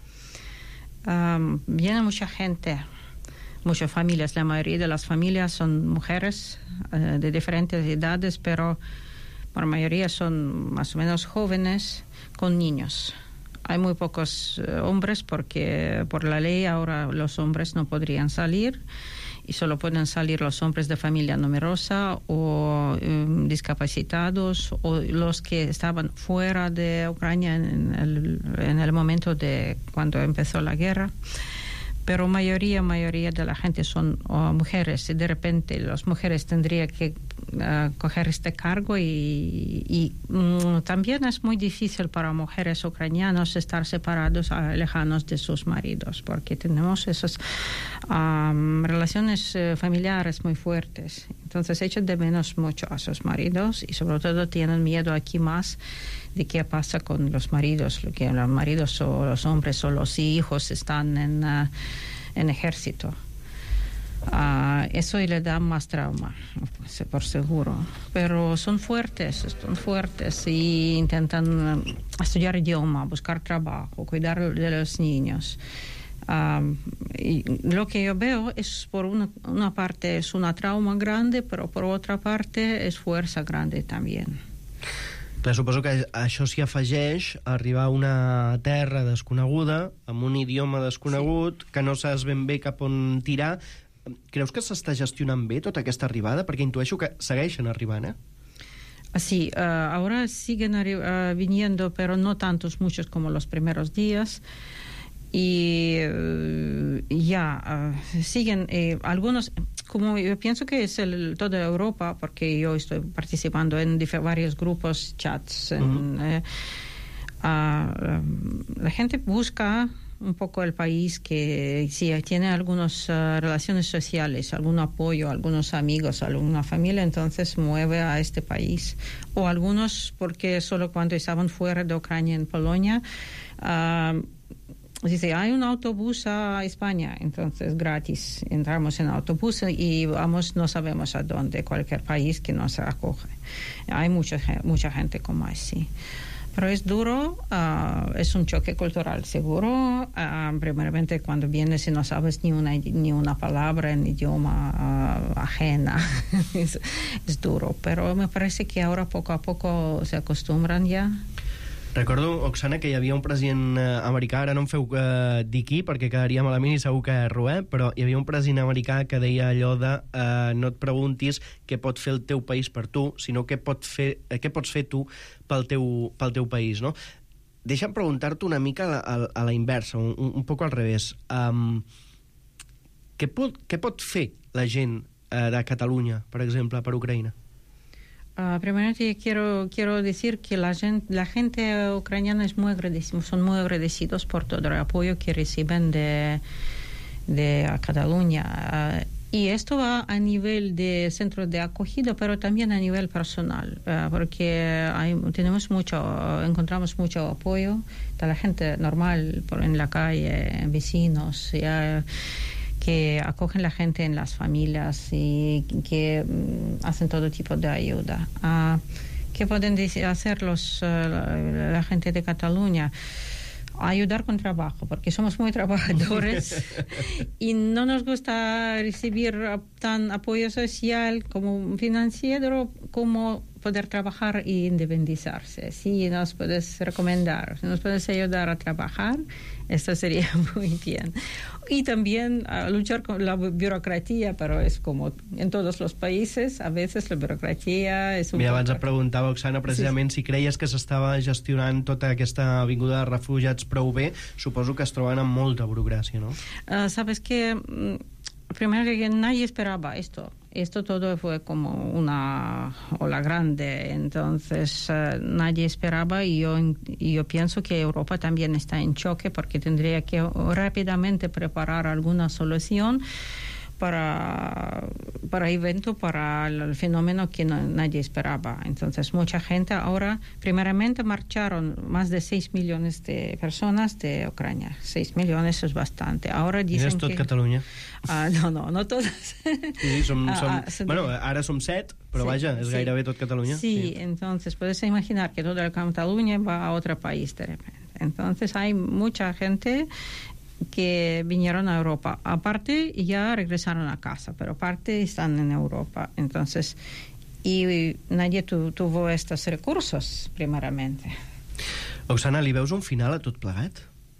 Viene mucha gente, muchas familias. La mayoría de las familias son mujeres de diferentes edades, pero por mayoría son más o menos jóvenes con niños. Hay muy pocos hombres porque por la ley ahora los hombres no podrían salir y solo pueden salir los hombres de familia numerosa o discapacitados o los que estaban fuera de Ucrania en el momento de cuando empezó la guerra. Pero mayoría de la gente son mujeres y de repente las mujeres tendrían que coger este cargo y también es muy difícil para mujeres ucranianas estar separados, lejanos de sus maridos, porque tenemos esas relaciones familiares muy fuertes. Entonces echan de menos mucho a sus maridos y sobre todo tienen miedo aquí más de qué pasa con los maridos, que los maridos o los hombres o los hijos están en ejército. Eso le da más trauma, por seguro. Pero son fuertes y intentan estudiar idioma, buscar trabajo, cuidar de los niños. Y lo que yo veo es, por una parte, es una trauma grande, pero por otra parte es fuerza grande también. Clar, suposo que això s'hi afegeix a arribar a una terra desconeguda, amb un idioma desconegut, que no saps ben bé cap on tirar. Creus que s'està gestionant bé tota aquesta arribada? Perquè intueixo que segueixen arribant, Sí, ahora siguen viniendo, pero no muchos como los primeros días. Y siguen algunos, como yo pienso que es toda Europa, porque yo estoy participando en varios grupos, chats. La gente busca un poco el país que si tiene algunas relaciones sociales, algún apoyo, algunos amigos, alguna familia, entonces mueve a este país. O algunos porque solo cuando estaban fuera de Ucrania, en Polonia, dice, hay un autobús a España, entonces gratis. Entramos en autobús y vamos, no sabemos a dónde, cualquier país que nos acoge. Hay mucha gente como así. Pero es duro, es un choque cultural seguro. Primeramente cuando vienes y no sabes ni una palabra en idioma ajena, es duro. Pero me parece que ahora poco a poco se acostumbran ya. Recordo, Oksana, que hi havia un president americà, ara no em feu dir qui, perquè quedaria malament i segur que erro, però hi havia un president americà que deia allò de no et preguntis què pot fer el teu país per tu, sinó què pots fer tu pel teu país, no? Deixa'm preguntar-te una mica a la inversa, un poc al revés. Què pot fer la gent de Catalunya, per exemple, per Ucraïna? Primeramente quiero decir que la gente ucraniana son muy agradecidos por todo el apoyo que reciben de Cataluña. Y esto va a nivel de centros de acogida, pero también a nivel personal, porque encontramos mucho apoyo de la gente normal en la calle, vecinos, que acogen la gente en las familias y que hacen todo tipo de ayuda. ¿Qué pueden hacer la gente de Cataluña? Ayudar con trabajo, porque somos muy trabajadores y no nos gusta recibir tan apoyo social como financiero como poder trabajar e independizarse. Si nos puedes recomendar, si nos puedes ayudar a trabajar, esto sería muy bien. Y también luchar con la burocracia, però és com en tots els països, a veces la burocracia és un... Mira, abans et preguntava, Oksana, precisament si creies que s'estava gestionant tota aquesta vinguda de refugiats prou bé. Suposo que es troben amb molta burocràcia, ¿no? Sabes que primero que nadie esperaba esto. Esto todo fue como una ola grande, entonces nadie esperaba y yo pienso que Europa también está en choque porque tendría que rápidamente preparar alguna solución para evento, para el fenómeno que nadie esperaba. Entonces, mucha gente ahora, primeramente marcharon más de 6 millones de personas de Ucrania. 6 millones es bastante. Ahora dicen és tot que... Catalunya? No todas. Sí, bueno, ara som 7, però vaja, és gairebé tot Catalunya. Sí, entonces puedes imaginar que toda Cataluña va a otro país de repente. Entonces hay mucha gente que vinieron a Europa. Aparte, ya regresaron a casa, pero aparte están en Europa. Entonces, y nadie tuvo estos recursos, primeramente. Oksana, li veus un final a tot plegat?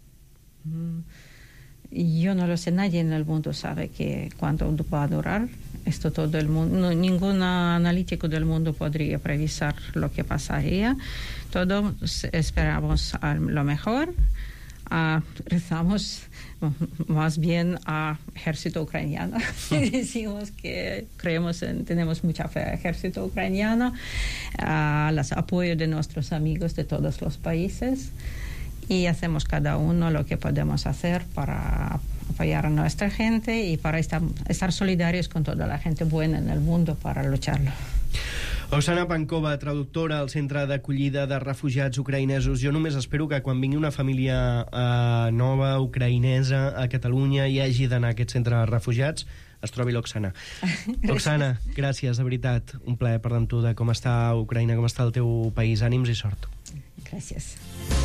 Yo no lo sé, nadie en el mundo sabe cuánto va a durar. Esto todo el mundo, ningún analítico del mundo podría previsar lo que pasaría. Todos esperamos lo mejor. Rezamos más bien a ejército ucraniano. Decimos que tenemos mucha fe al ejército ucraniano, al apoyo de nuestros amigos de todos los países, y hacemos cada uno lo que podemos hacer para apoyar a nuestra gente y para estar solidarios con toda la gente buena en el mundo para lucharlo. Oksana Pankova, traductora al Centre d'Acollida de Refugiats Ucraïnesos. Jo només espero que quan vingui una família nova, ucraïnesa, a Catalunya i hagi d'anar a aquest centre de refugiats, es trobi l'Oksana. Oksana, gràcies, de veritat. Un plaer parlar amb tu de com està Ucraïna, com està el teu país. Ànims i sort. Gràcies.